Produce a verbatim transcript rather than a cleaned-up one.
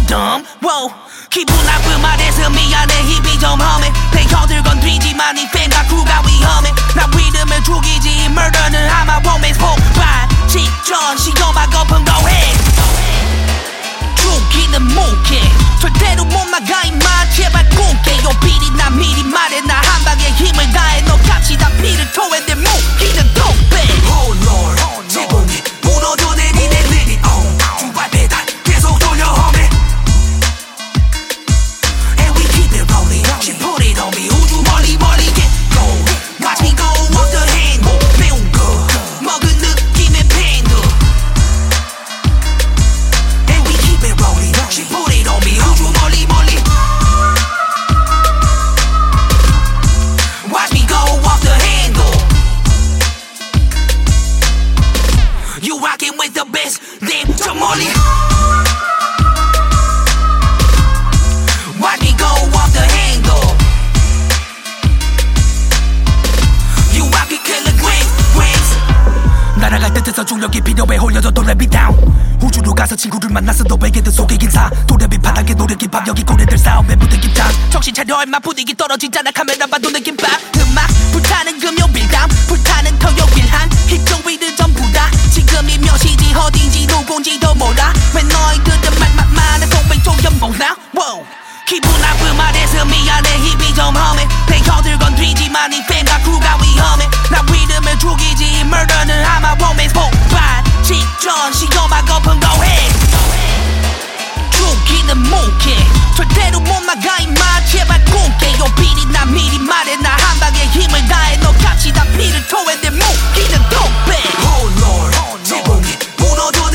dumb. Whoa. 기분 나쁜 말해서 미안해 힘이 좀 험해 플레이어들 건드리지만 이 팬과 크루가 위험해 나 리듬을 죽이지 murder는 아마 romance 폭발 직전 시험하고픈 거해 죽이는 목해 절대로 못 막아 임마 제발 꿈깨 요 비리 나 미리 말해 나 한 방에 힘을 다해 너같이 다 피를 토해 내 무기는 독배 Oh Lord 지붕이 무너져 내리네 let it on 두발 배달 계속 돌려 험해 And we keep it rolling She put it on me 우주 멀리 멀리 get go Watch me go off the handle 매운 거 먹은 느낌의 팬들 And we keep it rolling She put it on me 우주 멀리 멀리 Watch me go off the handle You rockin' with the best damn 저 멀리 Watch me go off the handle You rockin' kilograms grams 날아갈 듯해서 중력이 필요해 홀려져 도레미 다운 우주로 가서 친구를 만났어 너에게도 속이긴 사 도레미 바닥에 노래 힙합 여기 고래들 싸움에 묻은 김장 정신 차려 얼마 분위기 떨어지잖아 카메라 봐도 느낌 봐 음악 불타는 금요일 밤 불타는 토요일 한 히트위를 전부 다 지금이 몇 시지 어딘지 누군지도 몰라 왜 너희들은 말만 많은 공백 조금 몰라 wow. 기분 나쁜 말해서 미안해 힘이 좀 험해 플레이어들 건드리지만 이 팬과 크루가 위험해 나 리듬을 죽이지 murder는 아마 romance 폭발 직전 시험하고픈 거해 죽이는 목해 절대로 못 막아 임마 제발 꿈깨 요 비리 나 미리 말해 나 한 방에 힘을 다해 너같이 다 피를 토해 내 무기는 독배 Oh Lord 지붕이 무너져